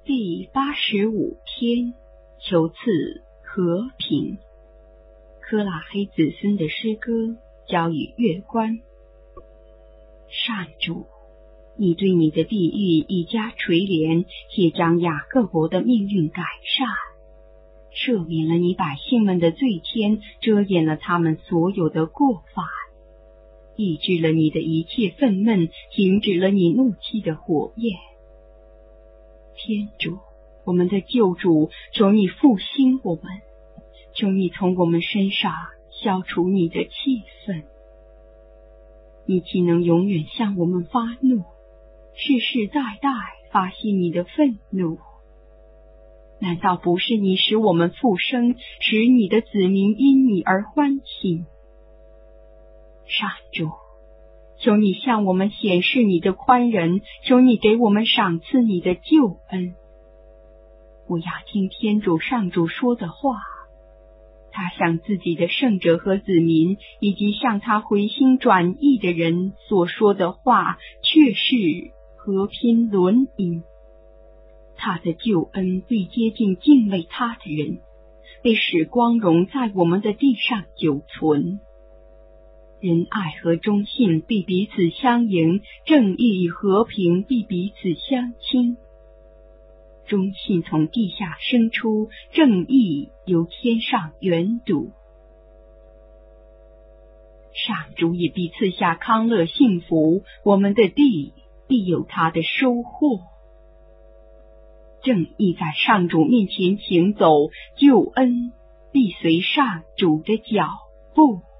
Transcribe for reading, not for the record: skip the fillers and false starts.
第85篇，求赐和平。科拉黑子孙的诗歌交与乐官。上主，你对你的地狱一家垂怜，且将雅各伯的命运改善，赦免了你百姓们的罪愆，遮掩了他们所有的过犯，抑制了你的一切愤懑，停止了你怒气的火焰。天主，我们的救主，求你复兴我们，求你从我们身上消除你的气愤。你岂能永远向我们发怒，世世代代发泄你的愤怒？难道不是你使我们复生，使你的子民因你而欢庆？上主，求你向我们显示你的宽仁，求你给我们赏赐你的救恩。我要听天主上主说的话，他向自己的圣者和子民，以及向他回心转意的人所说的话，却是和平轮饮。他的救恩必接近敬畏他的人，被使光荣在我们的地上久存。仁爱和忠信必彼此相迎，正义与和平必彼此相亲。忠信从地下生出，正义由天上远睹。上主也必赐下康乐幸福，我们的地必有他的收获。正义在上主面前行走，救恩必随上主的脚步。